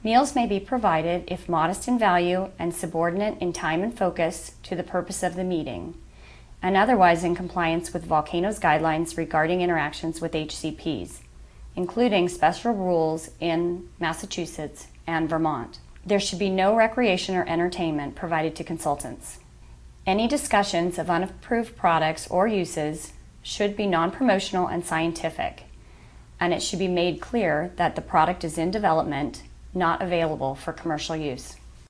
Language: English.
Meals may be provided if modest in value and subordinate in time and focus to the purpose of the meeting, and otherwise in compliance with Volcano's guidelines regarding interactions with HCPs, including special rules in Massachusetts and Vermont. There should be no recreation or entertainment provided to consultants. Any discussions of unapproved products or uses should be non-promotional and scientific, and it should be made clear that the product is in development, not available for commercial use.